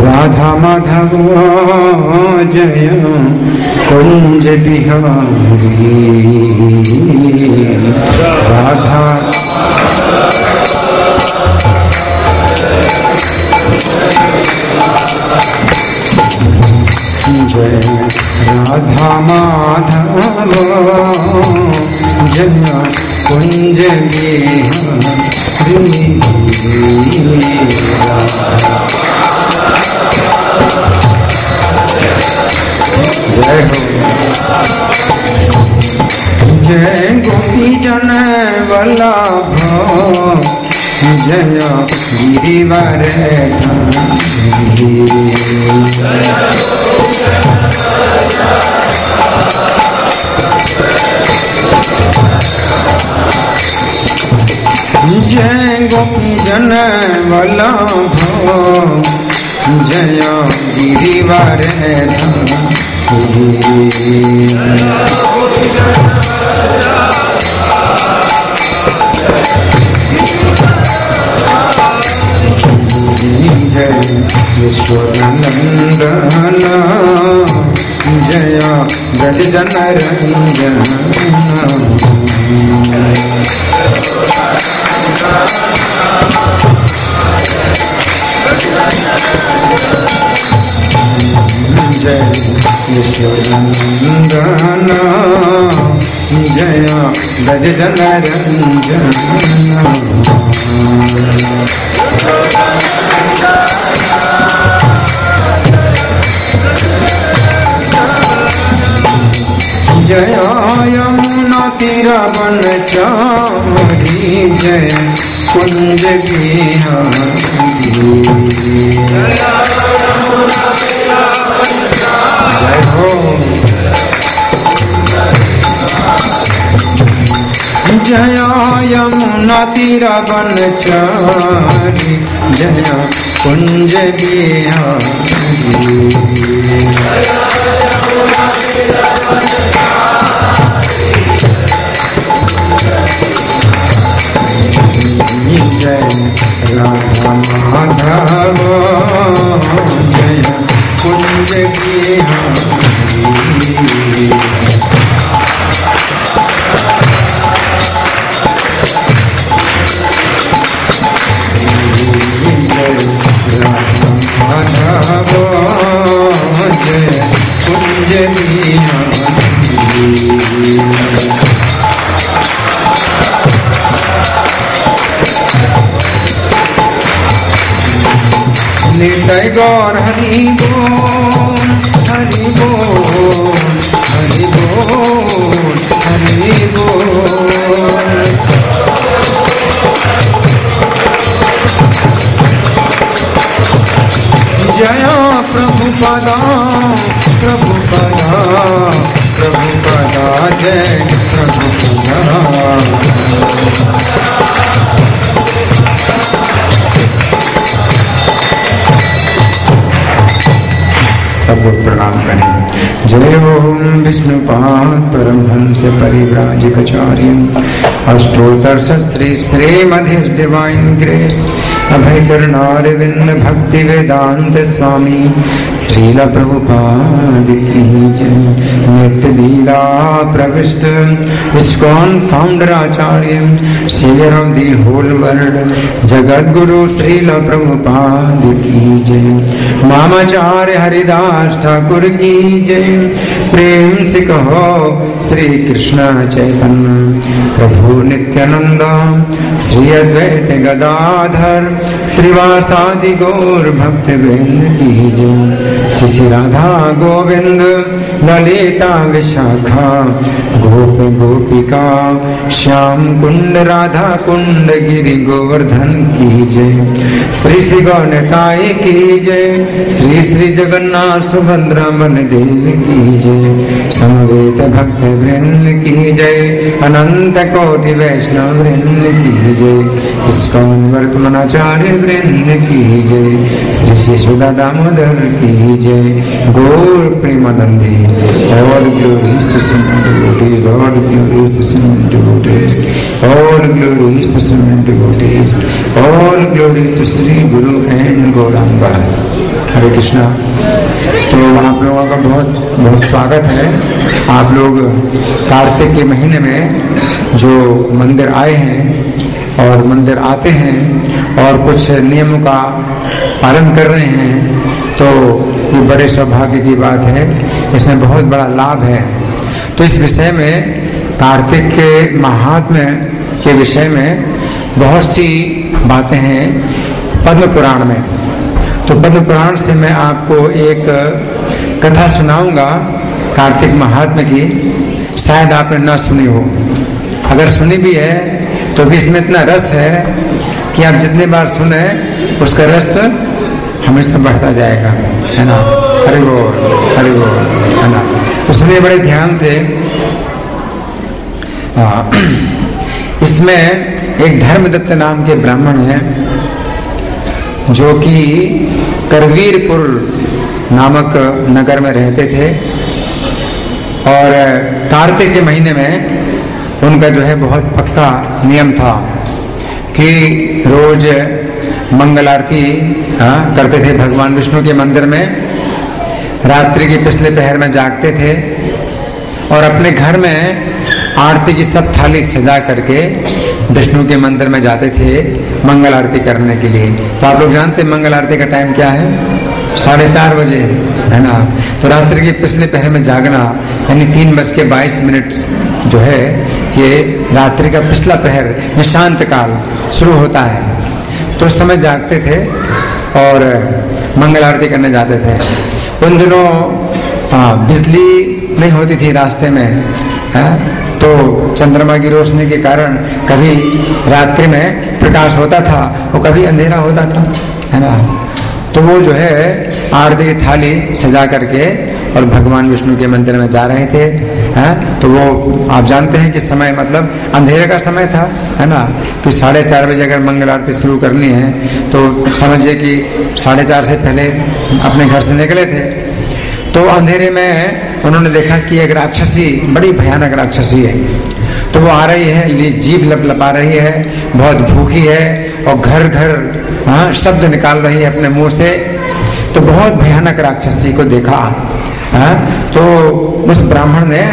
राधा माधव जय कुंज बिहारी राधा जय राधा माधव जय कुंज बिहारी जय हो जय गोपी जन वल्लभ जय गिरिवर जय गोपी जन वल्लभ जय गिरिवर जय यशोदनंदन जय ब्रज जन रंजन जय यशोदनंदन जय ब्रज जन रंजन जय यमुना तीरवनचारी जय कुंज बिहारी जय हो जय यमुना तीरवनचारी जय कुंज बिहारी जय राधा माधव जय कुंज बिहारी जय राधा माधव जय कुंज बिहारी निताय गौर हरि बोल हरि बोल हरि बोल हरि बोल जय प्रभुपदा प्रभुपदा प्रभुपदा जय प्रभुपदा सबको प्रणाम करें। जय ओम विष्णुपाद परमहंस परिव्राजकाचार्य अष्टोत्तर श्री श्रीमद् डिवाइन ग्रेस अभय चरणारविंद भक्ति वेदांत स्वामी श्रील प्रभुपाद की जय। नित्य लीला प्रविष्ट इस्कॉन फाउंडर आचार्य saviour of the whole world जगत गुरु श्रील प्रभुपाद की जय। मामाचार्य हरिदास ठाकुर की जय। प्रेम से कहो श्री कृष्ण चैतन्य प्रभु नित्यानंद श्री अद्वैत गदाधर श्रीवासादि गौर भक्त वृंद की जय। श्री राधा गोविंद ललिता विशाखा गोप गोपिका श्याम कुंड राधा कुंड गिरि गोवर्धन की जय। श्री श्री गौनताई की जय। श्री श्री जगन्नाथ सुभद्रा बलदेव की जय। समवेत भक्त वृंद की जय। अनंत कोटि वैष्णव वृंद की जय। इस्कॉन वर्तमानाचार्य वृंद की जय। श्री श्री सुधा दामोदर की जय। गौर Premanandi all glories to Saint devotees, all glories to Saint devotees, all glories to Saint devotees, all glories to Sri Guru and Gauranga. हरे कृष्णा। तो आप लोगों का बहुत बहुत स्वागत है। आप लोग कार्तिक के महीने में जो मंदिर आए हैं और मंदिर आते हैं और कुछ नियमों का पालन कर रहे हैं, तो ये बड़े सौभाग्य की बात है, इसमें बहुत बड़ा लाभ है। तो इस विषय में, कार्तिक के महात्म्य के विषय में बहुत सी बातें हैं पद्म पुराण में। तो पद्म पुराण से मैं आपको एक कथा सुनाऊंगा कार्तिक महात्म्य की। शायद आपने ना सुनी हो, अगर सुनी भी है तो भी इसमें इतना रस है कि आप जितने बार सुने उसका रस हमेशा बढ़ता जाएगा, है ना। हरि बोल, हरि बोल, है ना। तो सुनिए बड़े ध्यान से। इसमें एक धर्मदत्त नाम के ब्राह्मण हैं जो कि करवीरपुर नामक नगर में रहते थे, और कार्तिक के महीने में उनका जो है बहुत पक्का नियम था कि रोज मंगल आरती करते थे भगवान विष्णु के मंदिर में। रात्रि के पिछले पहर में जागते थे और अपने घर में आरती की सब थाली सजा करके विष्णु के मंदिर में जाते थे मंगल आरती करने के लिए। तो आप लोग जानते हैं मंगल आरती का टाइम क्या है? 4:30 बजे, है ना। तो रात्रि के पिछले पहर में जागना यानी 3:22 जो है, ये रात्रि का पिछला पहर निशांत काल शुरू होता है। तो उस समय जागते थे और मंगल आरती करने जाते थे। उन दिनों बिजली नहीं होती थी रास्ते में, है? तो चंद्रमा की रोशनी के कारण कभी रात्रि में प्रकाश होता था और कभी अंधेरा होता था, है ना। तो वो जो है आरती की थाली सजा करके और भगवान विष्णु के मंदिर में जा रहे थे, हैं। तो वो आप जानते हैं कि समय मतलब अंधेरे का समय था, है ना। कि 4:30 बजे अगर मंगल आरती शुरू करनी है तो समझिए कि 4:30 से पहले अपने घर से निकले थे। तो अंधेरे में उन्होंने देखा कि एक राक्षसी, बड़ी भयानक राक्षसी है। तो वो आ रही है, जीभ लपलपा रही है, बहुत भूखी है और घर घर शब्द निकाल रही है अपने मुंह से। तो बहुत भयानक राक्षसी को देखा, तो उस ब्राह्मण ने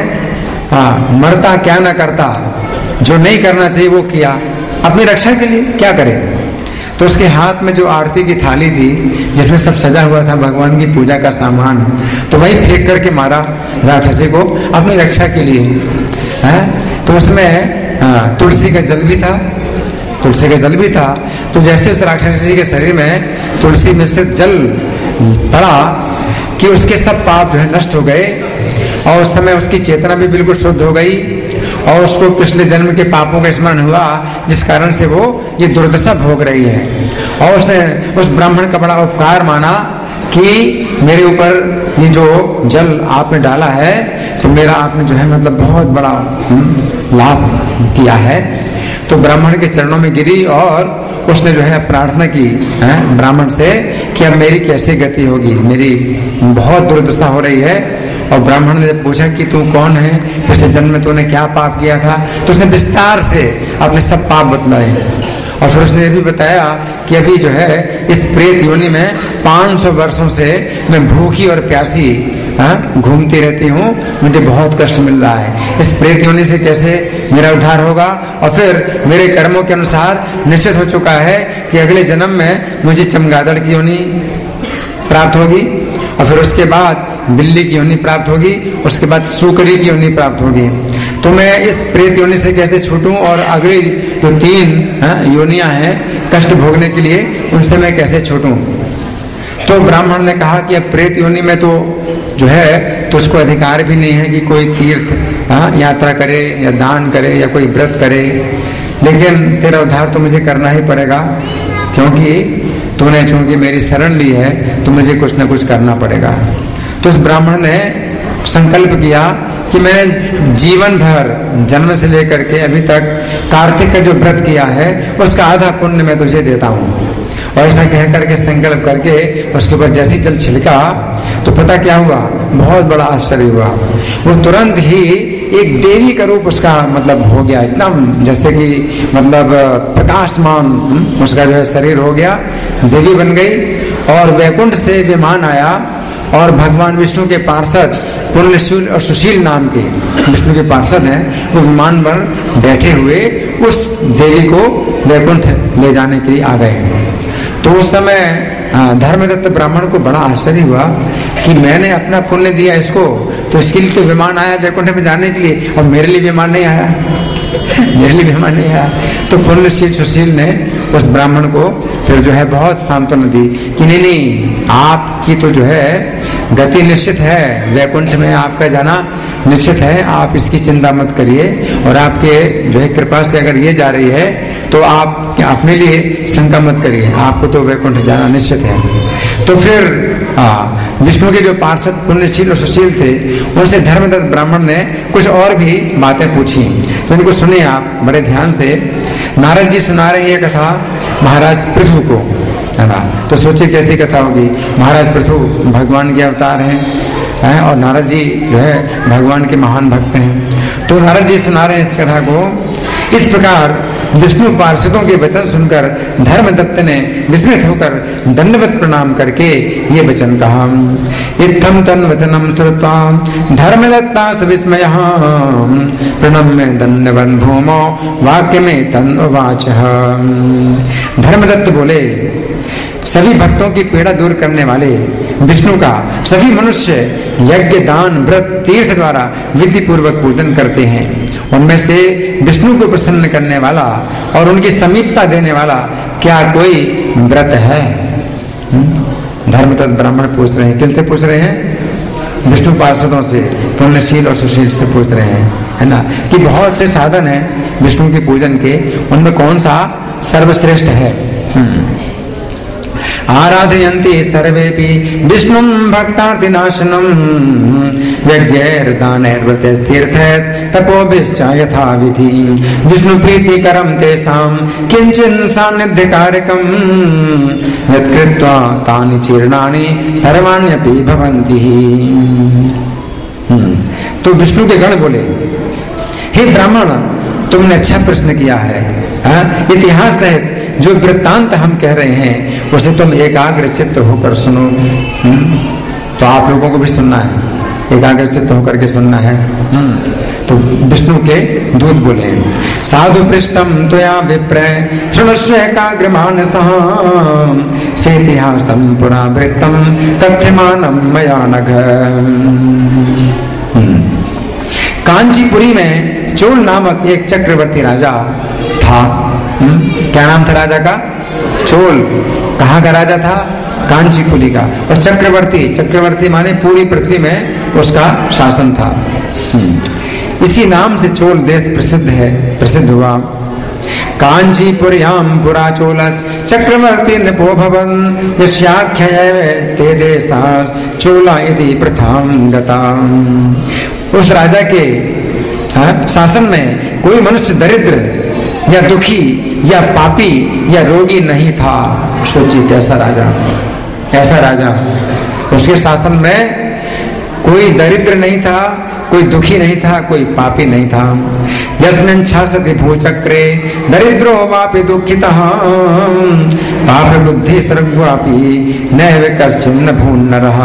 मरता क्या ना करता, जो नहीं करना चाहिए वो किया अपनी रक्षा के लिए, क्या करे। तो उसके हाथ में जो आरती की थाली थी जिसमें सब सजा हुआ था भगवान की पूजा का सामान, तो वही फेंक करके मारा राक्षसी को अपनी रक्षा के लिए, है। तो उसमें तुलसी का जल भी था, तुलसी का जल भी था। तो जैसे उस राक्षसी के शरीर में तुलसी में स्थित जल पड़ा कि उसके सब पाप जो है नष्ट हो गए और उस समय उसकी चेतना भी बिल्कुल शुद्ध हो गई और उसको पिछले जन्म के पापों का स्मरण हुआ जिस कारण से वो ये दुर्दशा भोग रही है। और उसने उस ब्राह्मण का बड़ा उपकार माना कि मेरे ऊपर ये जो जल आपने डाला है तो मेरा आपने जो है मतलब बहुत बड़ा लाभ किया है। तो ब्राह्मण के चरणों में गिरी और उसने जो है प्रार्थना की ब्राह्मण से कि अब मेरी कैसी गति होगी, मेरी बहुत दुर्दशा हो रही है। और ब्राह्मण ने पूछा कि तू कौन है, पिछले जन्म में तूने क्या पाप किया था। तो उसने विस्तार से अपने सब पाप बतलाए और फिर उसने ये भी बताया कि अभी जो है इस प्रेत योनि में 500 वर्षों से मैं भूखी और प्यासी घूमती रहती हूँ, मुझे बहुत कष्ट मिल रहा है। इस प्रेत योनि से कैसे मेरा उद्धार होगा। और फिर मेरे कर्मों के अनुसार निश्चित हो चुका है कि अगले जन्म में मुझे चमगादड़ की योनि प्राप्त होगी और फिर उसके बाद बिल्ली की योनि प्राप्त होगी, उसके बाद सूकरी की योनि प्राप्त होगी। तो मैं इस प्रेत योनि से कैसे छूटूं और अगली जो 3 योनियां हैं कष्ट भोगने के लिए, उनसे मैं कैसे छूटूं। तो ब्राह्मण ने कहा कि अब प्रेत योनि में तो जो है तुझको अधिकार भी नहीं है कि कोई तीर्थ यात्रा करे या दान करे या कोई व्रत करे, लेकिन तेरा उद्धार तो मुझे करना ही पड़ेगा क्योंकि तूने चूंकि मेरी शरण ली है तो मुझे कुछ ना कुछ करना पड़ेगा। तो उस ब्राह्मण ने संकल्प किया कि मैंने जीवन भर जन्म से लेकर के अभी तक कार्तिक का जो व्रत किया है उसका आधा पुण्य मैं तुझे देता हूँ। और ऐसा कह करके संकल्प करके उसके ऊपर जैसे जल छिड़का तो पता क्या हुआ, बहुत बड़ा आश्चर्य हुआ। वो तुरंत ही एक देवी का रूप उसका मतलब हो गया, इतना जैसे कि मतलब प्रकाशमान उसका जो है शरीर हो गया, देवी बन गई। और वैकुंठ से विमान आया और भगवान विष्णु के पार्षद पुण्यशील और सुशील नाम के विष्णु के पार्षद हैं, वो विमान पर बैठे हुए उस देवी को वैकुंठ ले जाने के लिए आ गए। तो उस समय धर्मदत्त ब्राह्मण को बड़ा आश्चर्य हुआ कि मैंने अपना पुण्य दिया इसको, तो इसके लिए तो विमान आया वैकुंठ में जाने के लिए, और मेरे लिए विमान नहीं आया, मेरे लिए विमान नहीं आया। तो पुण्यशील सुशील ने उस ब्राह्मण को फिर जो है बहुत सांत्वना दी कि नहीं नहीं, आपकी तो जो है गति निश्चित है, वैकुंठ में आपका जाना निश्चित है, आप इसकी चिंता मत करिए, और आपके जो है कृपा से अगर ये जा रही है तो आप अपने लिए शंका मत करिए, आपको तो वैकुंठ जाना निश्चित है। तो फिर विष्णु के जो पार्षद पुण्यशील और सुशील थे, उनसे धर्मदत्त ब्राह्मण ने कुछ और भी बातें पूछी। तो इनको सुनिए आप बड़े ध्यान से। नारद जी सुना रहे हैं ये कथा महाराज पृथु को, है ना। तो सोचिए कैसी कथा होगी। महाराज पृथु भगवान के अवतार हैं और नारद जी जो है भगवान के महान भक्त हैं। तो नारद जी सुना रहे हैं इस कथा को। इस प्रकार विष्णु पार्षदों के वचन सुनकर धर्मदत्त ने विस्मित होकर दंडवत प्रणाम करके ये वचन कहा। इत्थं तन् वचनम श्रुत्वा धर्मदत्ता सविस्मयः प्रणम्य दंडवन् भूमौ वाक्य में तन् उवाच। धर्मदत्त बोले, सभी भक्तों की पीड़ा दूर करने वाले विष्णु का सभी मनुष्य यज्ञ दान व्रत तीर्थ द्वारा विधि पूर्वक पूजन करते हैं। उनमें से विष्णु को प्रसन्न करने वाला और उनकी समीपता देने वाला क्या कोई व्रत है? धर्मदत्त ब्राह्मण पूछ रहे हैं। किनसे पूछ रहे हैं? विष्णु पार्षदों से, पुण्यशील और सुशील से पूछ रहे हैं, है ना, कि बहुत से साधन है विष्णु के पूजन के, उनमें कौन सा सर्वश्रेष्ठ है? आराधयन्ति सर्वेपि विष्णुं भक्तार्तिनाशनं यज्ञैर्दानैर्व्रतैस्तीर्थैस्तपोभिश्च यथा विधि विष्णु प्रीतिकरं तेषां किंचिन् सान्निध्यकारकं यत्कृत्वा तानि चीर्णानि सर्वाण्यपि भवन्ति। तो विष्णु के गण बोले, हे ब्राह्मण, तुमने अच्छा प्रश्न किया है। इतिहास है जो वृत्तांत हम कह रहे हैं उसे तुम एकाग्र चित्त होकर सुनो। तो आप लोगों को भी सुनना है, एकाग्र चित्त होकर के सुनना है। तो विष्णु के दूत बोले, साधु पृष्ठम त्वया विप्र शृणुष्व एकाग्र मानसः सेतिहासं पुरा वृत्तं तथ्यमानं मया नघ। कांचीपुरी में चोल नामक एक चक्रवर्ती राजा था। क्या नाम था राजा का? चोल। कहाँ का राजा था? कांचीपुरी का। और चक्रवर्ती, चक्रवर्ती माने पूरी पृथ्वी में उसका शासन था। इसी नाम से चोल देश प्रसिद्ध हुआ। कांचीपुर्यां पुरा चोलस चक्रवर्ती नृपो भवन् यस्याख्यये ते देशा चोला इति प्रथां गता। उस राजा के शासन में कोई मनुष्य दरिद्र या दुखी या पापी या रोगी नहीं था। सोचिए कैसा राजा, ऐसा राजा। उसके शासन में कोई दरिद्र नहीं था, कोई दुखी नहीं था, कोई पापी नहीं था। यस्मिन् छासति भूचक्रे दरिद्रो वापि दुःखितः पाप बुद्धि सर्वापि नैव कश्चिन्न भून्नरः।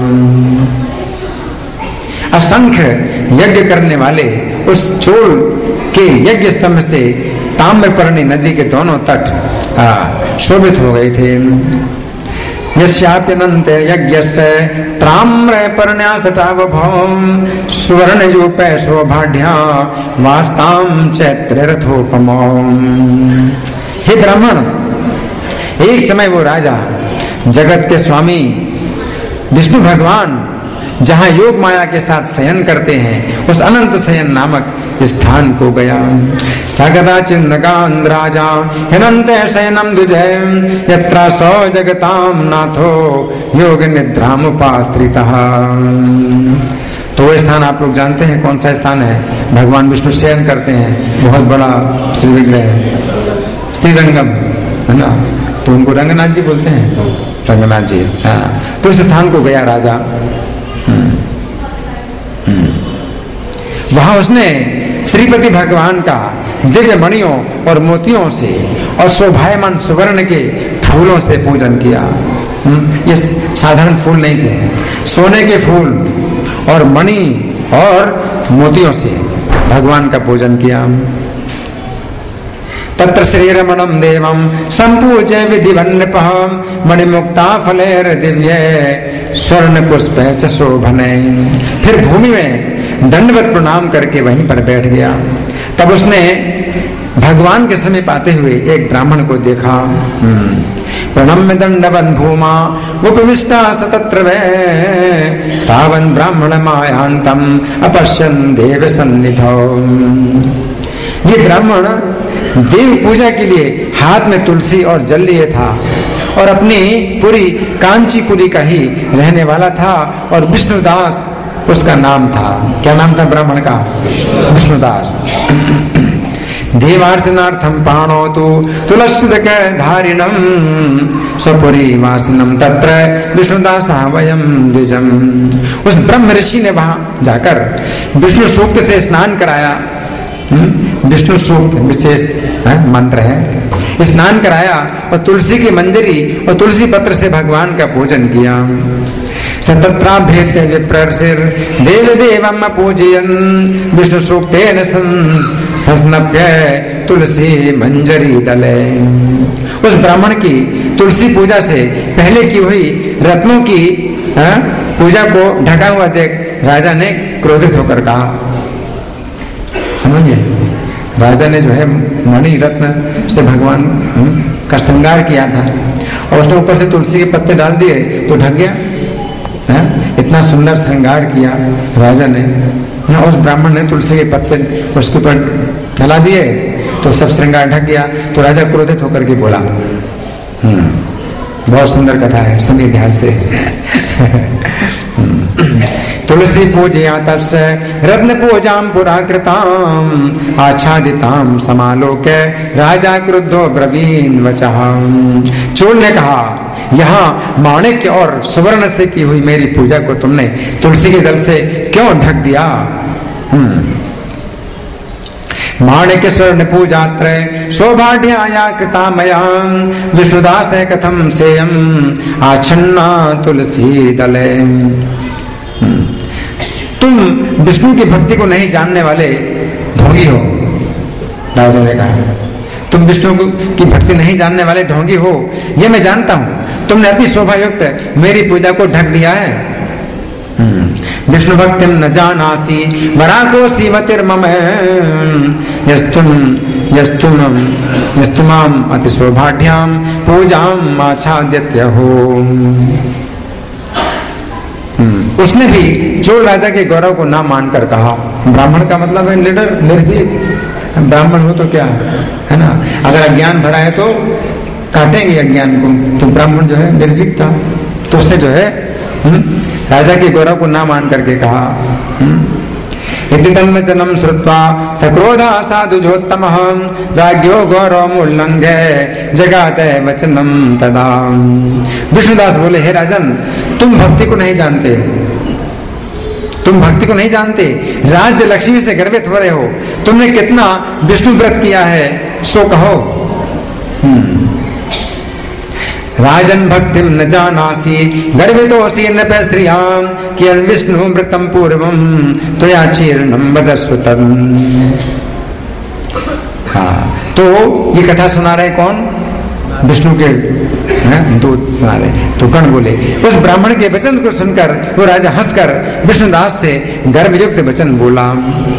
असंख्य यज्ञ करने वाले उस चोल के यज्ञ स्तंभ से ताम्रपर्णी नदी के दोनों तट शोभित हो गए थे। यस्याप्यनन्त यज्ञस्य ताम्रपर्ण्यास्तटावभौम सुवर्णयूपे शोभाढ्या वास्तां चैत्ररथोपमौम। हे ब्राह्मण, एक समय वो राजा जगत के स्वामी विष्णु भगवान जहाँ योग माया के साथ शयन करते हैं उस अनंत शयन नामक स्थान को गया। सगदा चिन्नगान राजा हिनंत शयनम दुजय यत्रा सौ जगताम नाथो योग निद्राम उपाश्रितः। तो वो स्थान आप लोग जानते हैं कौन सा स्थान है? भगवान विष्णु शयन करते हैं, बहुत बड़ा श्री विग्रह है, श्रीरंगम, है ना। तो उनको रंगनाथ जी बोलते हैं, रंगनाथ जी। हाँ, तो उस स्थान को गया राजा। वहां उसने श्रीपति भगवान का दिव्य मणियों और मोतियों से और शोभायमान सुवर्ण के फूलों से पूजन किया। ये साधारण फूल नहीं थे, सोने के फूल और मणि और मोतियों से भगवान का पूजन किया। तत्र श्रीरमणम देवम संपूज्य विधिवन् नृपः मणिमुक्ता फलेर दिव्य स्वर्ण पुष्प च शोभने। फिर भूमि में दंडवत प्रणाम करके वहीं पर बैठ गया। तब उसने भगवान के समीप आते हुए एक ब्राह्मण को देखा। प्रणम्य दंडवन् भूमा उपविष्टा सतत्र वे तावन् ब्राह्मण मायांतम अपश्यन् देव सन्निधौ। ये ब्राह्मण देव पूजा के लिए हाथ में तुलसी और जल लिए था और अपनी पूरी कांचीपुरी का ही रहने वाला था और विष्णुदास उसका नाम था। क्या नाम था ब्राह्मण का? विष्णुदास। देवार्चनार्थम पाणोतु तुलसीदक धारिणम स्वपुरी वासनम तत्र विष्णुदास वयम द्विजम। उस ब्रह्म ऋषि ने वहां जाकर विष्णु सूक्त से स्नान कराया। विष्णु सूक्त विशेष मंत्र है। स्नान कराया और तुलसी की मंजरी और तुलसी पत्र से भगवान का पूजन किया। सतत्राभ्येत्य विप्रर्षिर देव देवम पूजयन् विष्णु सूक्तेन सस्नभ्य तुलसी मंजरी दले। उस ब्राह्मण की तुलसी पूजा से पहले की हुई रत्नों की पूजा को ढका हुआ देख राजा ने क्रोधित होकर कहा, समझिए, राजा ने जो है मणि रत्न से भगवान का श्रृंगार किया था और उसने ऊपर से तुलसी के पत्ते डाल दिए तो ढक गया। इतना सुंदर श्रृंगार किया राजा ने ना, उस ब्राह्मण ने तुलसी के पत्ते उसके ऊपर डला दिए तो सब श्रृंगार ढक गया। तो राजा क्रोधित होकर के बोला, बहुत सुंदर कथा है, सुनिए ध्यान से। तुलसी पूजया तस्य रत्न पूजाम पुरा कृताम आच्छादिताम समालोके राजा क्रुद्धो ब्रवीन वचः। चोर ने कहा, यहाँ माणिक्य और सुवर्ण से की हुई मेरी पूजा को तुमने तुलसी के दल से क्यों ढक दिया? माणिक्य स्वर्ण पूजात्र शोभाढ्याया कृता मया विष्णुदास कथम सेयम आच्छन्ना तुलसी दले। तुम विष्णु की भक्ति को नहीं जानने वाले ढोंगी हो। राजा ने कहा, तुम विष्णु की भक्ति नहीं जानने वाले ढोंगी हो, ये मैं जानता हूं। तुमने अति शोभायुक्त मेरी पूजा को ढक दिया है। विष्णु भक्तिम न जानासी वराको सीमतिर्मम यस्तुमाम अति शोभाढ्याम पूजाम आच्छाद्यत्य हो। उसने भी चोर राजा के गौरव को ना मानकर कहा, ब्राह्मण का मतलब है लीडर, निर्भीक। ब्राह्मण हो तो क्या है ना, अगर अज्ञान भरा है तो काटेंगे अज्ञान को। तो ब्राह्मण जो है निर्भीक था, तो उसने जो है राजा के गौरव को ना मान करके कहा, यदि तन्वचनम श्रुत्वा सक्रोधा साधुजोत्तमः राज्ञो गौरवम् उल्लंघ्य जगाते वचनम तदा। विष्णुदास बोले, हे राजन, तुम भक्ति को नहीं जानते, तुम भक्ति को नहीं जानते, राज्य लक्ष्मी से गर्वित हो रहे हो। तुमने कितना विष्णु व्रत किया है सो कहो। राजन भक्ति न जानासी गर्वितोऽसि नृप श्रियां कियन् विष्णु व्रतम पूर्वम त्वया चीर्णं वदस्व तम्। हाँ, तो ये कथा सुना रहे कौन? विष्णु के दूत सुना रहे। तो कर्ण बोले, उस ब्राह्मण के वचन को सुनकर वो राजा हंसकर विष्णुदास से गर्वयुक्त वचन बोला।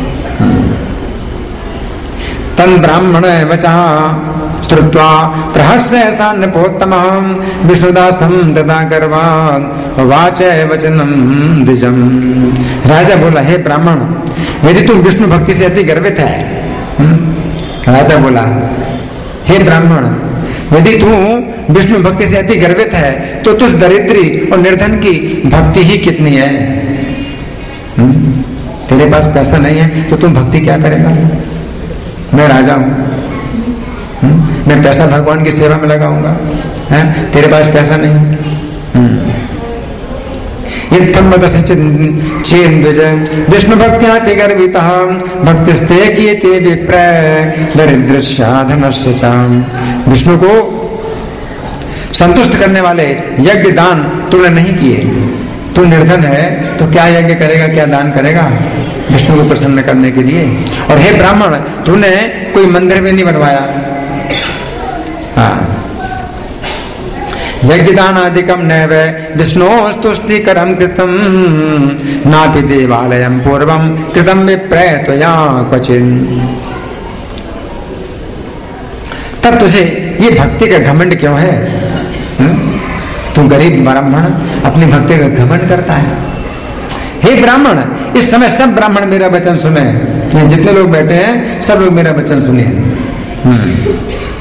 तन ब्राह्मण वचा श्रुत्वा प्रहस्य सान्नपोत्तमः विष्णुदासं तदा गर्वात् वाचे वचनम द्विजम। राजा बोला, हे ब्राह्मण, यदि तुम विष्णु भक्ति से अति गर्वित है। राजा बोला, हे ब्राह्मण, यदि तू विष्णु भक्ति से अति गर्वित है तो तुझ दरिद्री और निर्धन की भक्ति ही कितनी है। तेरे पास पैसा नहीं है तो तुम भक्ति क्या करेगा? मैं राजा हूं, मैं पैसा भगवान की सेवा में लगाऊंगा, तेरे पास पैसा नहीं। विष्णु भक्त्याति गर्वितः भक्तिस्ते कीयते विप्र दरिद्रस्य धनस्य च। विष्णु को संतुष्ट करने वाले यज्ञ दान तूने नहीं किए। तू निर्धन है तो क्या यज्ञ करेगा, क्या दान करेगा विष्णु को प्रसन्न करने के लिए। और हे ब्राह्मण, तूने कोई मंदिर भी नहीं बनवाया। हाँ, यज्ञ दान आदिकम नैव विष्णु स्तुष्टिकरम कृतम नापि देवालयम पूर्वम कृतम विप्रय त्वया क्वचिन। तब तुझे ये भक्ति का घमंड क्यों है? तू गरीब ब्राह्मण अपनी भक्ति का घमंड करता है। हे ब्राह्मण, इस समय सब ब्राह्मण मेरा वचन सुने, जितने लोग बैठे हैं सब लोग मेरा वचन सुनिए।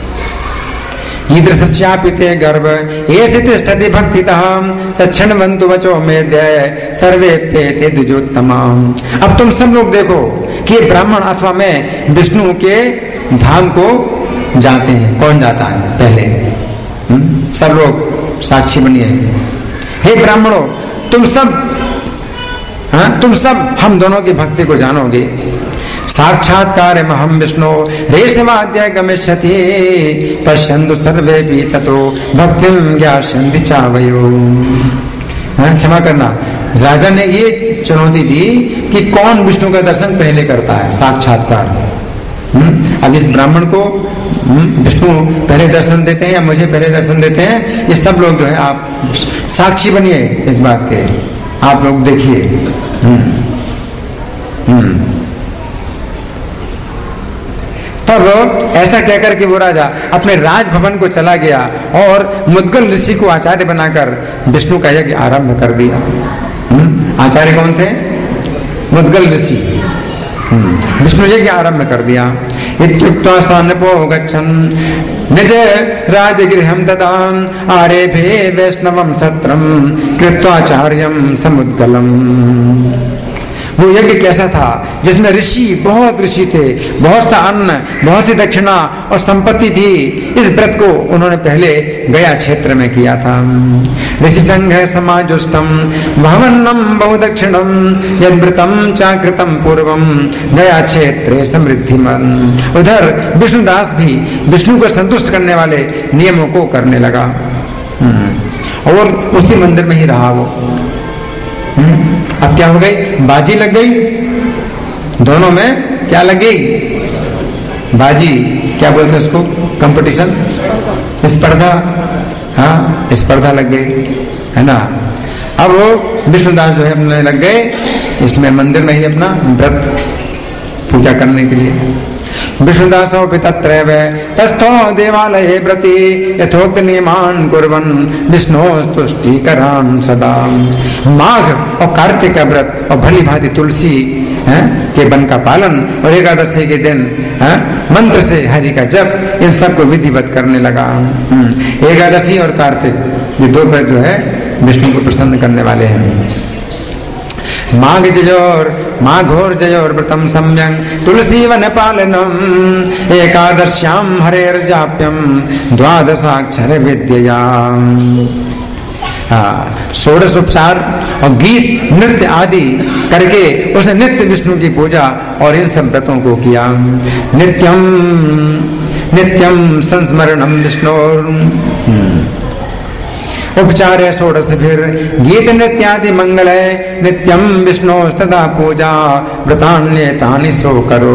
ईदृश्यापिते गर्भ ऐसे तिष्ठति भक्तितः तच्छृण्वन्तु वचो मेद्य सर्वे पेते द्विजोत्तमम्। अब तुम सब लोग देखो कि ब्राह्मण अथवा मैं विष्णु के धाम को जाते हैं। कौन जाता है पहले? सब लोग साक्षी बनिए। हे ब्राह्मणों, तुम सब हम दोनों की भक्ति को जानोगे। साक्षात्कार हम विष्णु रेशमाद्य गमिष्यति पश्यन्तु सर्वेपि ततो भक्तिं ज्ञास्यन्ति चावयो। क्षमा करना, राजा ने ये चुनौती दी कि कौन विष्णु का दर्शन पहले करता है, साक्षात्कार। अब इस ब्राह्मण को विष्णु पहले दर्शन देते हैं या मुझे पहले दर्शन देते हैं, ये सब लोग जो है आप साक्षी बनिए इस बात के, आप लोग देखिए। तब ऐसा कहकर के वो राजा अपने राजभवन को चला गया और मुद्गल ऋषि को आचार्य बनाकर विष्णु का यज्ञ आरंभ कर दिया। आचार्य कौन थे? मुद्गल ऋषि। विष्णु यज्ञ आरंभ कर दिया। इत्युक्त्वा स नृपो गच्छन् निज राजगृहं तदा आरेभे वैष्णवं सत्रं कृत्वाचार्यं समुद्गलम्। वो यज्ञ कैसा था? जिसमें बहुत ऋषि थे, बहुत सा अन्न, बहुत सी दक्षिणा और संपत्ति थी। इस व्रत को उन्होंने पहले गया क्षेत्र में किया था। ऋषि संघ समाजुष्टम भवन्नम बहुदक्षिणम यद्व्रतम चाकृतम पूर्वम गया क्षेत्रे समृद्धिमन। उधर विष्णुदास भी विष्णु को संतुष्ट करने वाले नियमों को करने लगा और उसी मंदिर में ही रहा वो। अब क्या हो गई? बाजी लग गई दोनों में। क्या लग गई? बाजी, क्या बोलते हैं उसको? कंपटीशन, स्पर्धा। हाँ, स्पर्धा लग गई है ना। अब वो विष्णुदास जो है अपने लग गए इसमें मंदिर में ही अपना व्रत पूजा करने के लिए। विष्णुदासोऽपि तत्रैव तस्थो देवालये व्रती यथोक्त नियमान् कुर्वन् विष्णोस्तुष्टिकरान् सदा। माघ और कार्तिक का व्रत और भली भांति तुलसी के वन का पालन और एकादशी के दिन मंत्र से हरि का जप, इन सबको विधिवत करने लगा। एकादशी और कार्तिक ये दो व्रत जो है विष्णु को प्रसन्न करने वाले हैं। माघ माघोर जयोर व्रतम सम्यक तुलसी वन पालनम एकादश्याम हरेर्जाप्यम द्वादशाक्षर विद्यया। षोडश उपचार और गीत नृत्य आदि करके उसने नित्य विष्णु की पूजा और इन सब व्रतों को किया। नित्यम नित्यम संस्मरणम विष्णोर उपचार है षोडश। फिर गीत नृत्यादि मंगल है नित्यम विष्णु तथा पूजा व्रतान्यतानि सो करो।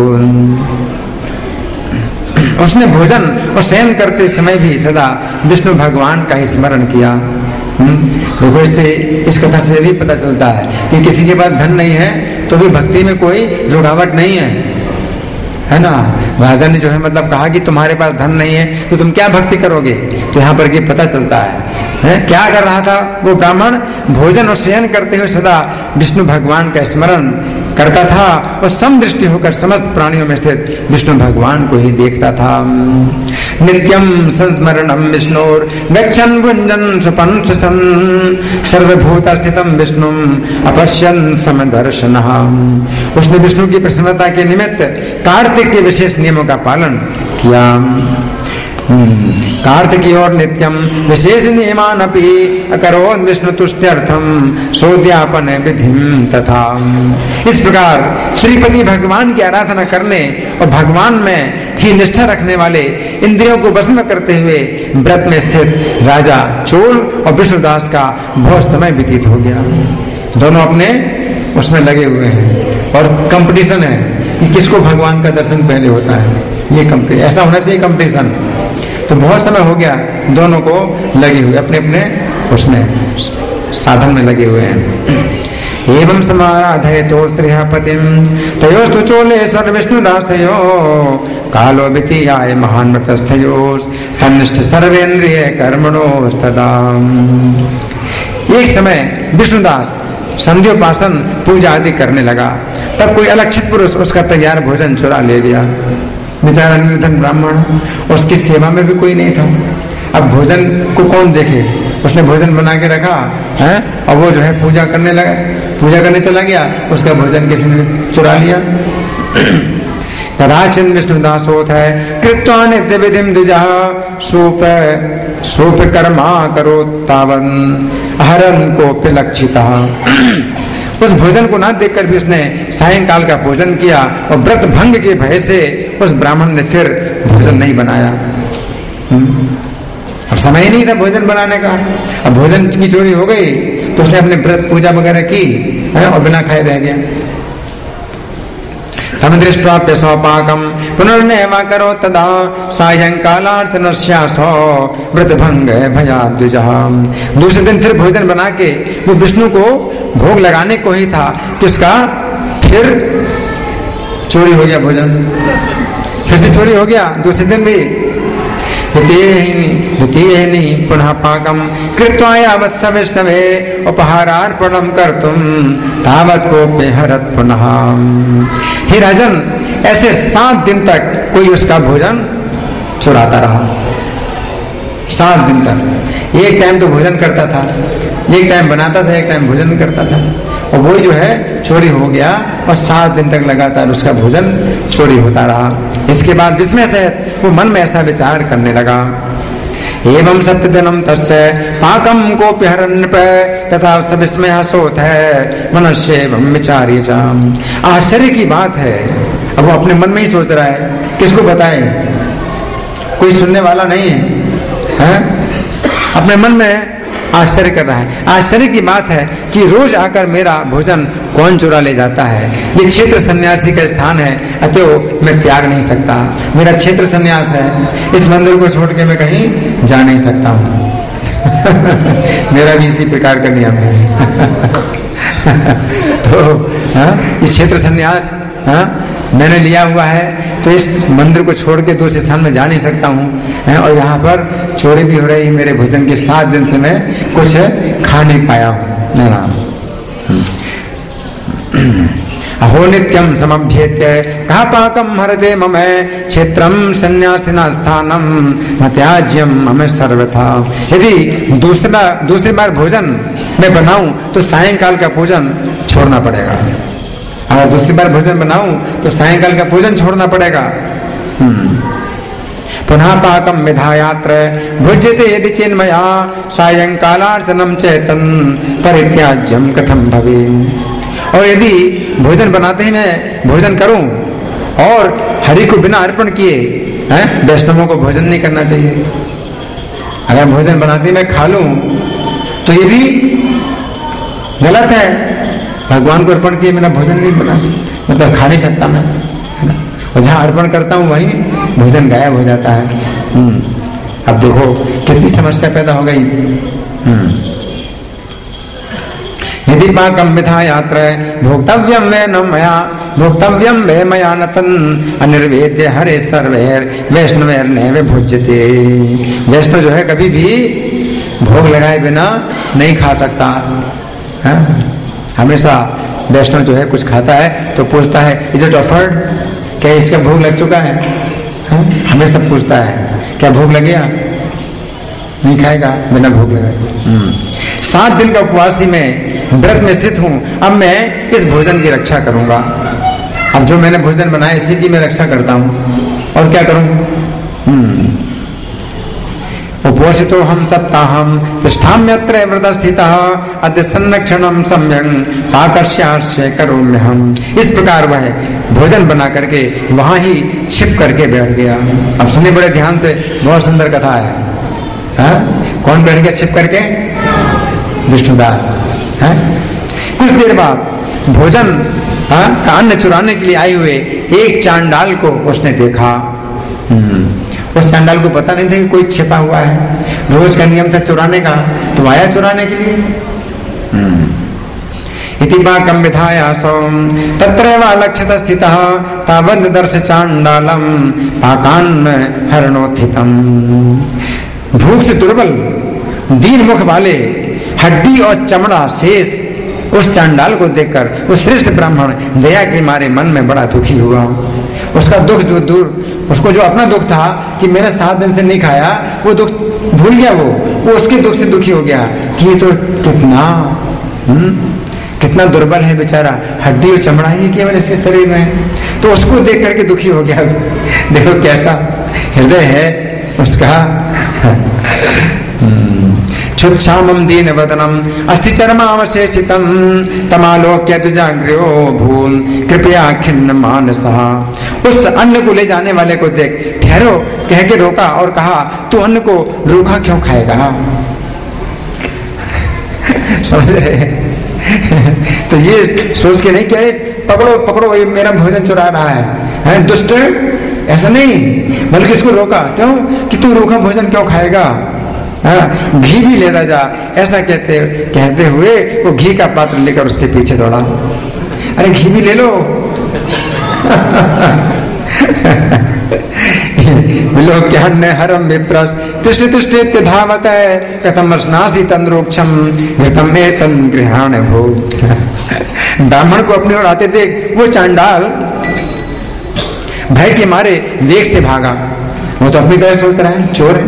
उसने भोजन और शयन करते समय भी सदा विष्णु भगवान का ही स्मरण किया। देखो, इससे इस कथा से भी पता चलता है कि किसी के पास धन नहीं है तो भी भक्ति में कोई रुकावट नहीं है ना। राजा ने जो है मतलब कहा कि तुम्हारे पास धन नहीं है तो तुम क्या भक्ति करोगे? तो यहाँ पर पता चलता है क्या कर रहा था वो ब्राह्मण? भोजन और शयन करते हुए सदा विष्णु भगवान का स्मरण करता था और समदृष्टि होकर समस्त प्राणियों में स्थित विष्णु भगवान को ही देखता था। नित्यम संस्मरणम विष्णुर गच्छन् भुञ्जन् सुपन् सुसन् सर्वभूत स्थितम विष्णुम अपश्यन् समदर्शनः। उसने विष्णु की प्रसन्नता के निमित्त कार्तिक के विशेष नियमों का पालन किया। कार्तिकी और नित्यम विशेष नियमान अपि अकरोन् विष्णु तुष्ट्यर्थम सोद्यापन विधिम तथा। इस प्रकार श्रीपति भगवान की आराधना करने और भगवान में ही निष्ठा रखने वाले इंद्रियों को वश में करते हुए व्रत में स्थित राजा चोल और विष्णुदास का बहुत समय व्यतीत हो गया। दोनों अपने उसमें लगे हुए हैं और कंपटीशन है कि किसको भगवान का दर्शन पहले होता है। ये कंपटीशन ऐसा होना चाहिए, कंपटीशन। तो बहुत समय हो गया, दोनों को लगे हुए अपने अपने उसमें साधन में लगे हुए हैं। एवं समाराधयतो श्रीपतिम तयोस्तु चोलेश्वर विष्णुदासयो कालो वितीयाय महान व्रतस्थयोस् तन्निष्ठ सर्वेन्द्रिय कर्मणोस्तदा। एक समय विष्णुदास संध्योपासन पूजा आदि करने लगा, तब कोई अलक्षित पुरुष उसका तैयार भोजन चुरा ले गया। बेचारा निर्धन ब्राह्मण, उसकी सेवा में भी कोई नहीं था। अब भोजन को कौन देखे, उसने भोजन बना के रखा है और वो जो है पूजा करने चला गया, उसका भोजन किसी ने चुरा लिया। राजन विष्णुदास होता है कृत्वा नित्य विधिम द्विजा सूप कर्मा करो तावन हरन को पिलक्षिता। उस भोजन को ना देखकर भी उसने सायंकाल का भोजन किया और व्रत भंग के भय से उस ब्राह्मण ने फिर भोजन नहीं बनाया। अब समय ही नहीं था भोजन बनाने का। अब भोजन की चोरी हो गई तो उसने अपने व्रत पूजा वगैरह की और बिना खाए रह गया। तम दृष्ट्वा स्वपाकम पुनर्नैवा करो तदा सायंकालार्चनस्यासो व्रत भंग भयाद्विजः। दूसरे दिन फिर भोजन बना के वो विष्णु को भोग लगाने को ही था कि उसका फिर चोरी हो गया, भोजन फिर से चोरी हो गया दूसरे दिन भी। द्वितीयेनि पुनः पाकम कृत्वा यावत् स विष्णवे उपहारार्पणं कर्तुं तावत् कोऽपि हरत् पुनः। हे राजन, ऐसे 7 दिन तक कोई उसका भोजन चुराता रहा। 7 दिन तक एक टाइम तो भोजन करता था, एक टाइम बनाता था, एक टाइम भोजन करता था, और वो जो है चोरी हो गया और 7 दिन तक लगातार उसका भोजन चोरी होता रहा। इसके बाद विस्मय से वो मन में ऐसा विचार करने लगा। एवं सप्तदिनम तस्य पाकम कोऽपि हरन् तथा स विस्मयः सोऽथ मनस्येवं विचार्य च। आश्चर्य की बात है, अब वो अपने मन में ही सोच रहा है, किसको बताए, कोई सुनने वाला नहीं है, अपने मन में आश्चर्य कर रहा है। आश्चर्य की बात है कि रोज आकर मेरा भोजन कौन चुरा ले जाता है। ये क्षेत्र सन्यासी का स्थान है, अतः मैं त्याग नहीं सकता। मेरा क्षेत्र सन्यास है, इस मंदिर को छोड़ के मैं कहीं जा नहीं सकता हूँ। मेरा भी इसी प्रकार का नियम है। तो इस क्षेत्र सन्यास मैंने लिया हुआ है, तो इस मंदिर को छोड़ के दूसरे स्थान में जा नहीं सकता हूँ। और यहाँ पर चोरी भी हो रही है मेरे भोजन के। 7 दिन से मैं कुछ खा नहीं पाया हूँ। अहो नित्यम समभ्येत्य कहा पाकम हरते मम क्षेत्रम सन्यासिना स्थानम न त्याज्यम मम सर्वथा। यदि दूसरी बार भोजन मैं बनाऊं तो सायंकाल का भोजन छोड़ना पड़ेगा। अगर दूसरी बार भोजन बनाऊं तो सायंकाल का भोजन छोड़ना पड़ेगा। पुनः पाकम विधायात्र भुज्यते यदि चिन्मया सायंकालार्चनम चेतन परित्याज्यम कथम भवे। और यदि भोजन बनाते ही मैं भोजन करूं और हरि को बिना अर्पण किए, वैष्णवों को भोजन नहीं करना चाहिए। अगर भोजन बनाते ही मैं खा लूं तो ये भी गलत है। भगवान को अर्पण किए बिना भोजन नहीं बना सकता, मतलब खा नहीं सकता मैं, है ना। और जहाँ अर्पण करता हूँ वहीं भोजन गायब हो जाता है। अब देखो कितनी समस्या पैदा हो गई। यदि पाकम विधायात्र भोक्तव्यम वे मया नतन अनिर्वेद्य हरे सर्वैर वैष्णवैर नैव भुज्यते। वैष्णव जो है कभी भी भोग लगाए बिना नहीं खा सकता है। हमेशा वैष्णव जो है कुछ खाता है तो पूछता है इज इट ऑफर्ड, क्या इसका भोग लग चुका है? हमेशा पूछता है क्या भोग लग गया, नहीं खाएगा बिना भोग लगाए। 7 दिन का उपवासी में व्रत में स्थित हूं। अब मैं इस भोजन की रक्षा करूंगा। अब जो मैंने भोजन बनाया इसी की मैं रक्षा करता हूं, और क्या करूं। उपोषितो हम सप्ताहम तिष्ठाम्यत्र व्रतस्थितः अद्य संरक्षणम सम्यं पाकस्यास्य करोम्यहम्। इस प्रकार वह भोजन बना करके वहां ही छिप करके बैठ गया। अब सुनिए बड़े ध्यान से, बहुत सुंदर कथा है। कौन बैठ गया छिप करके? विष्णुदास। कुछ देर बाद भोजन का अन्न चुराने के लिए आए हुए एक चांडाल को उसने देखा। उस चांडाल को पता नहीं था कि कोई छिपा हुआ है। रोज का नियम था चुराने का, तो आया चुराने के लिए। इति पाकं विधायासो तत्रैव अलक्षित स्थितः तावद् दर्श चांडालम पाकान् हरणोत्थितम्। भूख से दुर्बल, दीन मुख वाले, हड्डी और चमड़ा शेष उस चांडाल को देखकर उस श्रेष्ठ ब्राह्मण दया के मारे मन में बड़ा दुखी हुआ। उसका दुख जो दूर, उसको जो अपना दुख था कि मैंने 7 दिन से नहीं खाया, वो दुख भूल गया। वो उसके दुख से दुखी हो गया कि ये तो कितना दुर्बल है बेचारा, हड्डी और चमड़ा ही केवल इसके शरीर में। तो उसको देख करके दुखी हो गया। देखो कैसा हृदय है उसका। क्षुत्क्षामं दीनवदनम अस्थिचर्मावशेषितं तमालोक्य दुजाग्र्यो भूल कृपया खिन्न मानसः। उस अन्न को ले जाने वाले को देख ठहरो कह के रोका और कहा, तू अन्न को रूखा क्यों खाएगा? समझ रहे? तो ये सोच के नहीं कि पकड़ो पकड़ो ये मेरा भोजन चुरा रहा है दुष्ट, ऐसा नहीं, बल्कि इसको रोका। क्यों? कि तू रूखा भोजन क्यों खाएगा? घी भी लेता जा, ऐसा कहते हुए वो घी का पात्र लेकर उसके पीछे दौड़ा। अरे घी भी ले लो। विलोक्यान्य हरम विप्रस तिष्ठ तिष्ठेत्य धावत कथम स्नासी तंद्रोक्षम घृतम एतन गृहाण भो। ब्राह्मण को अपनी ओर आते देख वो चांडाल भय के मारे वेग से भागा। वो तो अपनी तरह सोच रहा है चोर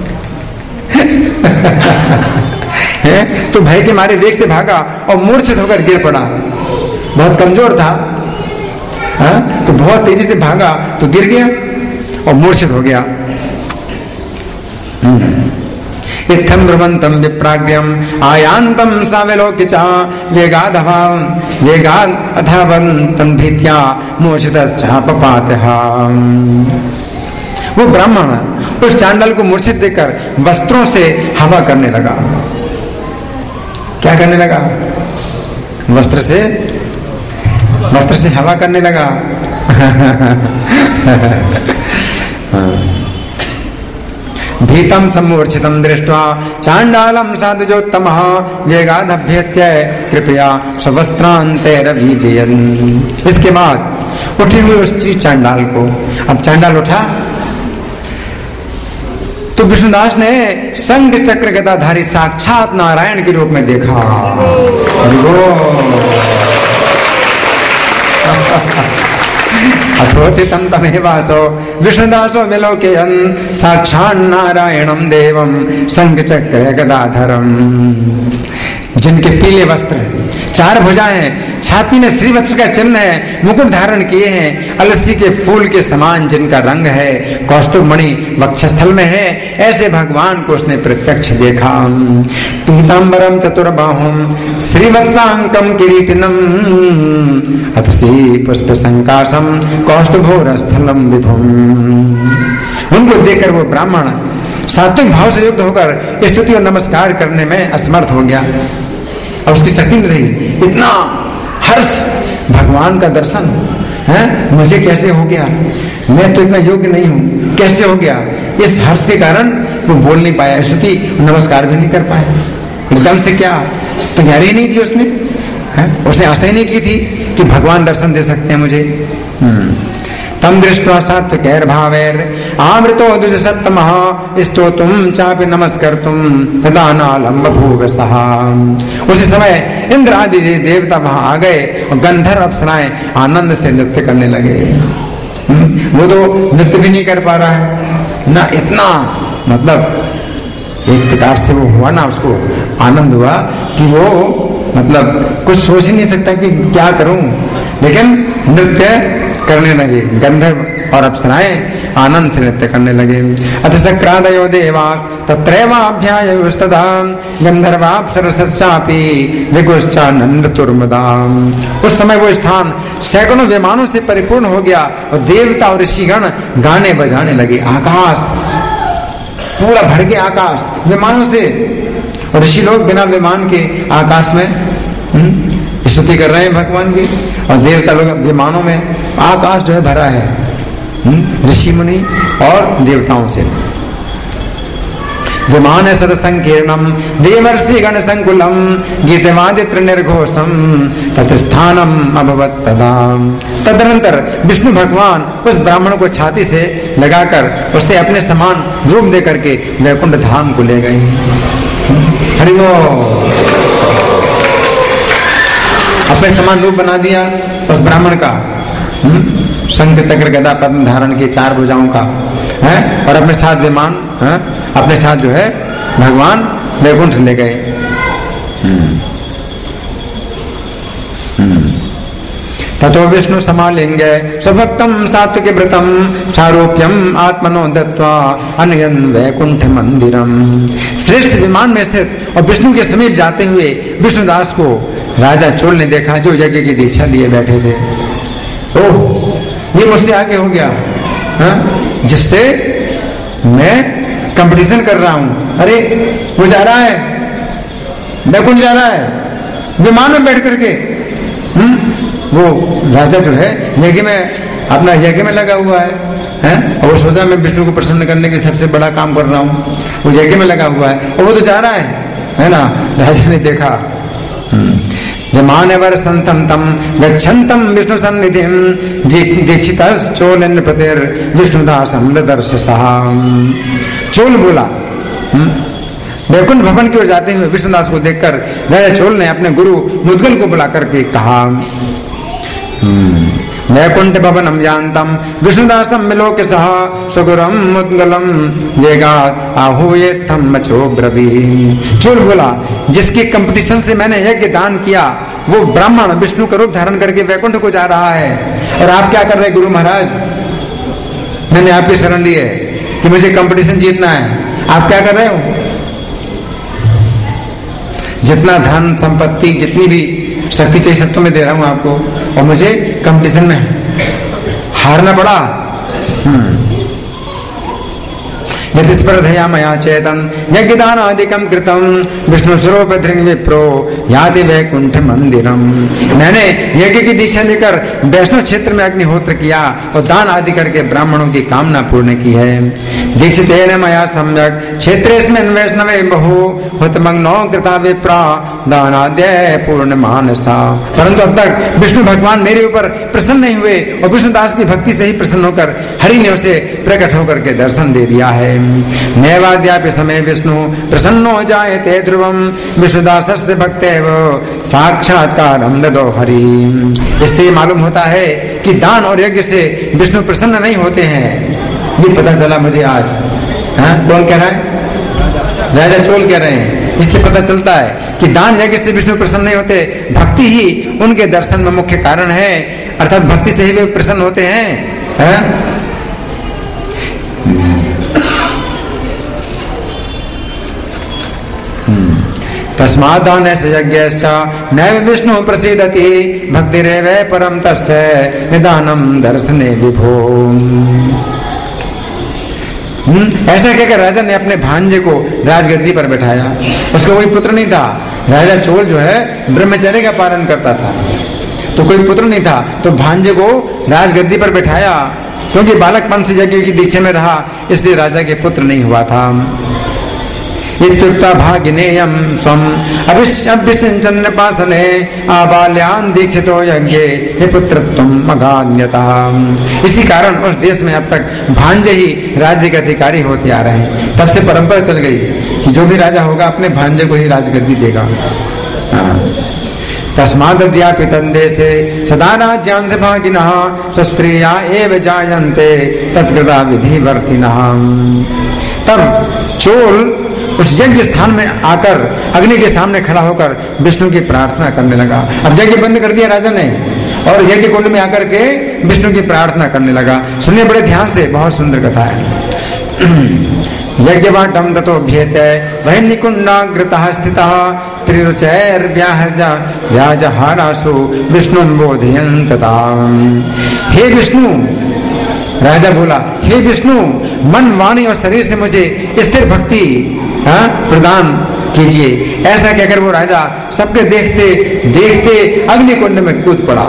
है। तो भय के मारे वेग से भागा और मूर्छित होकर गिर पड़ा। बहुत कमजोर था, तो बहुत तेजी से भागा तो गिर गया और मूर्छित हो गया। इत्थं ब्रह्मन्तं विप्राग्र्यं आयान्तं साविलोक्यचा वेगाद अथावन्तं भीत्या मूर्छितश्चापपातः। वो ब्राह्मण उस चांडाल को मूर्छित देखकर वस्त्रों से हवा करने लगा। क्या करने लगा? वस्त्र से हवा करने लगा। भीतम सम्मूर्छितम दृष्ट्वा चांडालम साधुजोत्तमः वेगादभ्यत्य कृपया स्वस्त्रांतैरभिजयन्। इसके बाद उठे हुए उस चांडाल को, अब चांडाल उठा तो विष्णुदास ने संग चक्र गदाधारी साक्षात नारायण के रूप में देखा। अथोथितं तमेवासो विष्णुदासो विलोकयन् साक्षात् नारायणं देवं संग चक्र गदाधरम्। जिनके पीले वस्त्र, 4 भुजाएं, छाती में श्रीवत्स का चिन्ह है, मुकुट धारण किए हैं, अलसी के फूल के समान जिनका रंग है, कौस्तुभ मणि वक्षस्थल में है, ऐसे भगवान को उसने प्रत्यक्ष देखा। पीतांबरम चतुर्बाहुम श्रीवत्सांकम किरीटिनम अतसी पुष्प संकाशम कौस्तुभोरस्थलम विभुम। उनको देखकर वो ब्राह्मण सात्विक भाव से युक्त होकर स्तुति और नमस्कार करने में असमर्थ हो गया। और उसकी शक्ति नहीं रही। इतना हर्ष, भगवान का दर्शन है, मुझे कैसे हो गया? मैं तो इतना योग्य नहीं हूं, कैसे हो गया? इस हर्ष के कारण वो बोल नहीं पाया, स्तुति नमस्कार भी नहीं कर पाया। एकदम से क्या तैयारी नहीं थी उसने, उसने आशा ही नहीं की थी कि भगवान दर्शन दे सकते हैं मुझे। तम दृष्ट्वा सात्विकैर भावैर आमृतो द्विजसत्तमः स्तोतुं चापि नमस्कर्तुं तदा नालम बभूवसः। उसी समय इंद्र आदि देवता वहां आ गए और गंधर्व अप्सराएं आनंद से नृत्य करने लगे। वो तो नृत्य भी नहीं कर पा रहा है ना, इतना मतलब एक प्रकार से वो हुआ ना, उसको आनंद हुआ कि वो मतलब कुछ सोच ही नहीं सकता कि क्या करूं, लेकिन नृत्य करने लगे गंधर्व और अप्सराएं। आनंद से नृत्य करने लगे। अथ सक्रादयो देवास तत्रैवाभ्यायुस्तदा गंधर्वाप्सरसश्चापि जगुश्चानन्दतुर्मदाम्। उस समय वो स्थान सैकड़ों विमानों से परिपूर्ण हो गया और देवता और ऋषिगण गाने बजाने लगे। आकाश पूरा भर गया, आकाश विमानों से, और ऋषि लोग बिना विमान के आकाश में स्तुति कर रहे हैं भगवान की, और देवता लोग विमानों में। आकाश जो है भरा है ऋषि मुनि और देवताओं से। विमान सदसंकीर्णम देवर्षि गण संकुलम गीतवादित्र निर्घोषम तत्स्थानम अभवत तदा। तदनंतर विष्णु भगवान उस ब्राह्मण को छाती से लगाकर उसे अपने समान रूप दे करके वैकुंठ धाम को ले गए। हरि बोल। अपने समान रूप बना दिया उस ब्राह्मण का, शंख चक्र गदा पद्म धारण की 4 भुजाओं का है, और अपने साथ विमान अपने साथ जो है भगवान वैकुंठ ले गए। ततो विष्णु समालिंग स्वभक्तम सात्विक व्रतम सारूप्यम आत्मनो दत्वा अनयन वैकुंठ मंदिरम। श्रेष्ठ विमान में स्थित और विष्णु के समीप जाते हुए विष्णुदास को राजा चोल ने देखा, जो यज्ञ की दीक्षा लिए बैठे थे। ओह, ये मुझसे आगे हो गया, जिससे मैं कंपटीशन कर रहा हूं। अरे वो जा रहा है, वैकुंठ जा रहा है विमान में बैठ करके। वो राजा जो है यज्ञ में, अपना यज्ञ में लगा हुआ है, और वो सोचा मैं विष्णु को प्रसन्न करने के सबसे बड़ा काम कर रहा हूं। वो यज्ञ में लगा हुआ है और वो तो जा रहा है ना। राजा ने देखा विमानवर संतम तम गच्छन्तम विष्णु सन्निधिम दीक्षितश्चोल नृपतिर विष्णुदासम दर्शसः। चोल बोला, वैकुंठ भवन की ओर जाते हुए विष्णुदास को देखकर राजा चोल ने अपने गुरु मुद्गल को बुला करके कहा, वैकुंठ भवनम जानतम विष्णुदासम मिलोक सह सुगुरम मुद्गलम वेगात आहूये थम मचो ब्रवी। चोल बोला, जिसके कंपटीशन से मैंने यज्ञ दान किया वो ब्राह्मण विष्णु का रूप धारण करके वैकुंठ को जा रहा है, और आप क्या कर रहे हैं गुरु महाराज? मैंने आपकी शरण ली है कि मुझे कंपटीशन जीतना है, आप क्या कर रहे हो? जितना धन संपत्ति जितनी भी शक्ति चाहिए सब तो मैं दे रहा हूं आपको, और मुझे कंपटीशन में हारना पड़ा। यदि स्पर्धया मया चेतन यज्ञदानादिकं कृतं विष्णु स्वरूप धृंग विप्रो याति वैकुंठ मंदिरम। मैंने यज्ञ की दीक्षा लेकर वैष्णव क्षेत्र में अग्निहोत्र किया और दान आदि करके ब्राह्मणों की कामना पूर्ण की है। दीक्षितेन मया सम्यक क्षेत्रेस्मिन् वैष्णवे बहु हुतमग्नो कृता विप्रा दानाद्य पूर्ण मानसा। परंतु अब तक विष्णु भगवान मेरे ऊपर प्रसन्न नहीं हुए, और विष्णुदास की भक्ति से ही प्रसन्न होकर हरि ने उसे प्रकट होकर के दर्शन दे दिया है। नैवाद्यापि समय विष्णु प्रसन्नो जायते ध्रुवम विष्णुदासस्य भक्तेव साक्षात्कारं ददो हरि। इससे मालूम होता है कि दान और यज्ञ से विष्णु प्रसन्न नहीं होते हैं। ये पता चला मुझे आज। कौन कह रहा है? राजा चोल कह रहे हैं। इससे पता चलता है कि दान यज्ञ से विष्णु प्रसन्न नहीं होते, भक्ति ही उनके दर्शन में मुख्य कारण है, अर्थात भक्ति से ही वे प्रसन्न होते हैं। तस्मादान यज्ञश्च नैव विष्णु प्रसीदति भक्तिरेव परम तस्य निदानम दर्शने विभो। ऐसा कहकर राजा ने अपने भांजे को राजगद्दी पर बैठाया। उसका कोई पुत्र नहीं था। राजा चोल जो है ब्रह्मचर्य का पालन करता था, तो कोई पुत्र नहीं था, तो भांजे को राजगद्दी पर बैठाया। क्योंकि बालकपन से यज्ञ की दीक्षा में रहा, इसलिए राजा के पुत्र नहीं हुआ था। इत्युक्ता भागिनेयं स्वम अभिषिञ्चन् नृपासने आबाल्यान् दीक्षितो यज्ञे हे पुत्रत्वं मगान्यतः। इसी कारण उस देश में अब तक भांजे ही राज्य के अधिकारी होते आ रहे हैं। तब से परंपरा चल गई कि जो भी राजा होगा अपने भांजे को ही राजगद्दी देगा। तस्मादद्यापि तन्देशे सदा राज्यांश भागिनः स्वश्रेया एव जायन्ते तत्कृता विधिवर्तिनः। तब चोल उस यज्ञ स्थान में आकर अग्नि के सामने खड़ा होकर विष्णु की प्रार्थना करने लगा। अब यज्ञ बंद कर दिया राजा ने और यज्ञ कुंड में आकर के विष्णु की प्रार्थना करने लगा। सुनिए बड़े ध्यान से, बहुत सुंदर कथा है। यज्ञवाटम ततोभ्येते वह्निकुंडाग्रतः स्थितः त्रिरुचैर्व्याहर्जा व्याजहारासु विष्णुं बोधयन्तता। हे विष्णु, राजा बोला, हे विष्णु, मन वाणी और शरीर से मुझे स्थिर भक्ति प्रदान कीजिए। ऐसा कहकर वो राजा सबके देखते देखते अग्निकुंड में कूद पड़ा।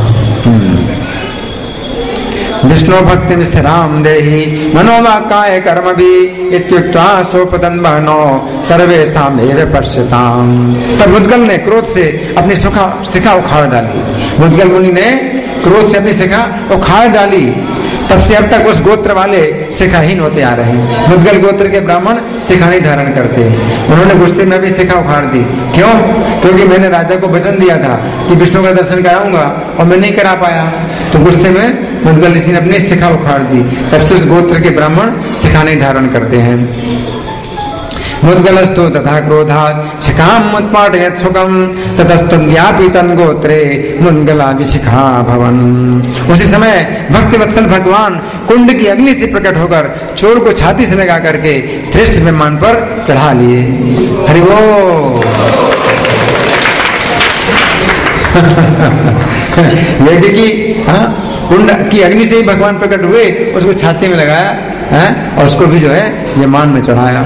विष्णु भक्ति स्थिराम देहि मनोवाक्काय कर्म भी इत्युक्त्वा सोपतन बहनो सर्वेषाम एव पश्यताम। तब मुद्गल ने क्रोध से अपनी शिखा उखाड़ डाली। मुद्गल मुनि ने क्रोध से अपनी शिखा उखाड़ डाली। तब से अब तक उस गोत्र वाले शिखाहीन होते आ रहे हैं। मुद्गल गोत्र के ब्राह्मण शिखा नहीं धारण करते। उन्होंने गुस्से में भी शिखा उखाड़ दी। क्यों? क्योंकि मैंने राजा को वचन दिया था कि विष्णु का दर्शन कराऊंगा और मैं नहीं करा पाया, तो गुस्से में मुद्गल ऋषि ने अपनी शिखा उखाड़ दी। तब से उस गोत्र के ब्राह्मण शिखा नहीं धारण करते हैं। मुद्गलस्तु तथा क्रोधात् शिखाम् उत्पाटयत् सुखं ततस्तुन्द्यापि तन्गोत्रे मुद्गला विशिखा भवन। उसी समय भक्तिवत्सल भगवान कुंड की अग्नि से प्रकट होकर चोर को छाती से लगा करके श्रेष्ठ विमान पर चढ़ा लिए। हरि बोल। यज्ञ की कुंड की अग्नि से ही भगवान प्रकट हुए, उसको छाती में लगाया और उसको भी जो है विमान में चढ़ाया।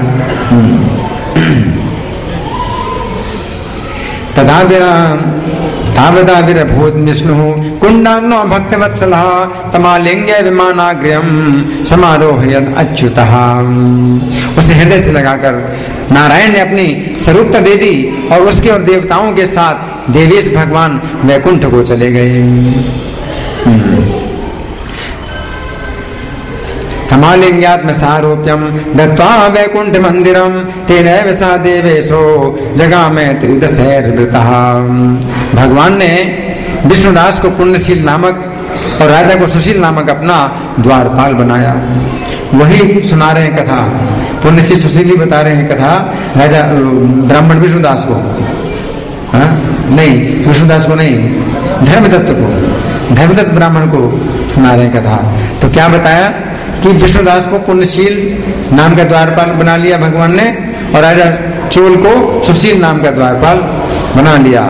तावदा विरभूत विष्णु कुंडाग्नो भक्तिवत्सलः तमालिंगे विमानाग्र्यं समारोहयन् अच्युतः। उसे हृदय से लगाकर नारायण ने अपनी स्वरूपता दे दी और उसके और देवताओं के साथ देवेश भगवान वैकुंठ को चले गए। तमालिंग्यात्म सारूप्यम दत्त्वा वैकुंठ मंदिरम तेनैव सा देवेशो जगामे त्रिदशैर्वृतः। भगवान ने विष्णुदास को पुण्यशील नामक और राजा को सुशील नामक अपना द्वारपाल बनाया। वही सुना रहे हैं कथा, पुण्यशील सुशील बता रहे हैं कथा राजा ब्राह्मण विष्णुदास को, नहीं विष्णुदास को नहीं, धर्मदत्त को, धर्मदत्त ब्राह्मण को सुना रहे हैं कथा। तो क्या बताया कि विष्णुदास को पुण्यशील नाम का द्वारपाल बना लिया भगवान ने और राजा चोल को सुशील नाम का द्वारपाल बना लिया।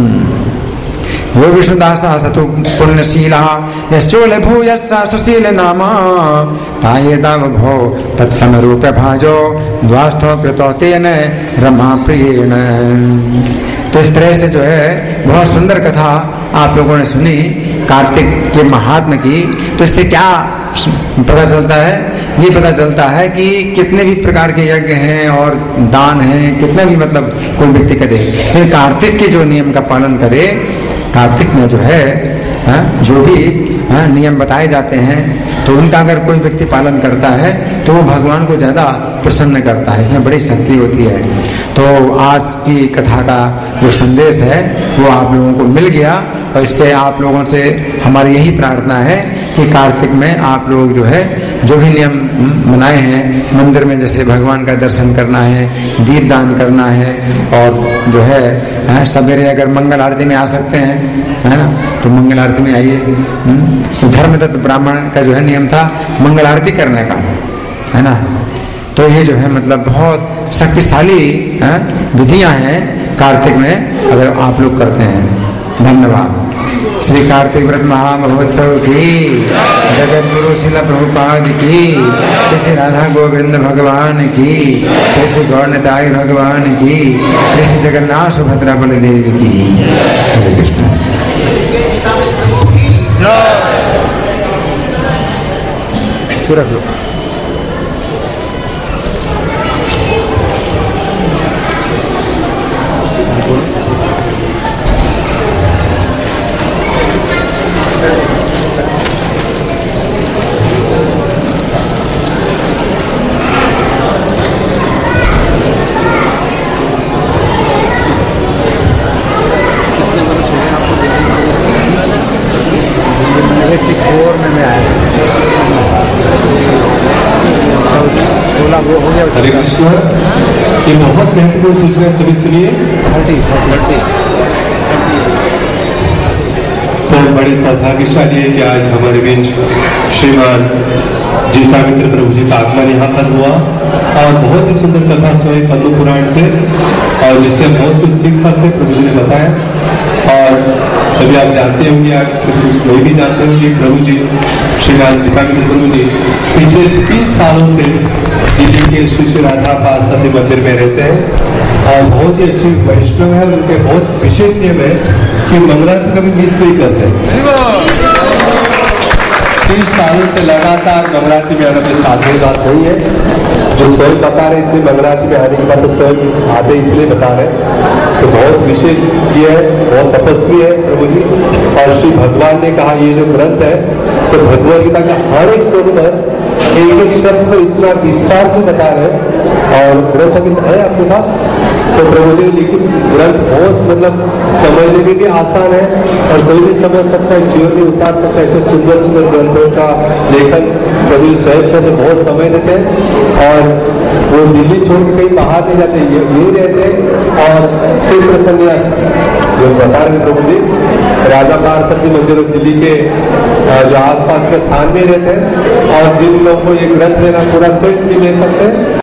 वो विष्णुदास सतु पुण्यशीला यश्चोल भूयस्सा सुशील नामा ताये दाव भो तत्समरूप भाजो द्वास्थो कृतो तेन रमा प्रियेण। तो इस तरह से जो है बहुत सुंदर कथा आप लोगों ने सुनी कार्तिक के महात्म्य की। तो इससे क्या पता चलता है? ये पता चलता है कि कितने भी प्रकार के यज्ञ हैं और दान हैं, कितने भी मतलब कोई व्यक्ति करे, लेकिन कार्तिक के जो नियम का पालन करे, कार्तिक में जो है जो भी नियम बताए जाते हैं तो उनका अगर कोई व्यक्ति पालन करता है तो वो भगवान को ज़्यादा प्रसन्न करता है। इसमें बड़ी शक्ति होती है। तो आज की कथा का जो संदेश है वो आप लोगों को मिल गया और इससे आप लोगों से हमारी यही प्रार्थना है कि कार्तिक में आप लोग जो है जो भी नियम बनाए हैं, मंदिर में जैसे भगवान का दर्शन करना है, दीपदान करना है और जो है सवेरे अगर मंगल आरती में आ सकते हैं, है ना, तो मंगल आरती में आइए। धर्मदत्त ब्राह्मण का जो है नियम था मंगल आरती करने का, है ना। तो ये जो है मतलब बहुत शक्तिशाली विधियां हैं कार्तिक में, अगर आप लोग करते हैं। धन्यवाद। श्री कार्तिक व्रत महामहोत्सव की, जगत गुरु शिला प्रभुपाद की, श्री श्री राधा गोविंद भगवान की, श्री श्री गौरनिताई भगवान की, श्री श्री जगन्नाथ सुभद्रा बलदेव की। हरे कृष्ण। रख लो। हरे कृष्ण। ये बहुत महत्वपूर्ण सूचना सभी सुनिए। तो बड़े सौभाग्यशाली है कि आज हमारे बीच श्रीमान जीविकामित्र प्रभु जी का आगमन यहाँ पर हुआ और बहुत ही सुंदर कथा सुनाई पद्म पुराण से, और जिससे हम बहुत कुछ सीख सकते प्रभु जी ने बताया। और सभी आप जानते होंगे, आप कुछ नहीं भी जानते होंगे, प्रभु जी श्रीमान जीविकामित्र प्रभु जी पिछले 30 सालों से दिल्ली के श्री श्री राधा पार्षद मंदिर में रहते हैं और बहुत ही अच्छी वैष्णव है। उनके बहुत विशेष नियम है कि मंगलारती कभी मिस नहीं करते। 30 सालों से लगातार मंगलारती में आने में साधे बात नहीं है। जो स्वयं बता रहे इतने मंगलारती में आने के बाद तो स्वयं आधे इसलिए बता रहे, तो बहुत विशेष ये है, बहुत तपस्वी है प्रभु जी। और श्री भगवान ने कहा ये जो ग्रंथ है, तो भगवद गीता का हर एक श्लोक पर एक एक शब्द को इतना विस्तार से बता रहे। और ग्रंथ अभी है आपके पास, तो प्रभु जी ने लिखित ग्रंथ बहुत मतलब समझने में भी आसान है और कोई भी समझ सकता है, जीवन में उतार सकता है। ऐसे सुंदर सुंदर ग्रंथों का लेखन प्रभु स्वयं करते बहुत समय देते हैं और वो दिल्ली छोड़ के कहीं बाहर नहीं जाते, ये यही रहते हैं। और क्षेत्र संन्यास जो बता रहे प्रभु जी, राजा पार्षद मंदिर दिल्ली के जो आसपास के स्थान में रहते हैं। और जिन लोगों को ये ग्रंथ लेना पूरा सेट भी ले सकते हैं।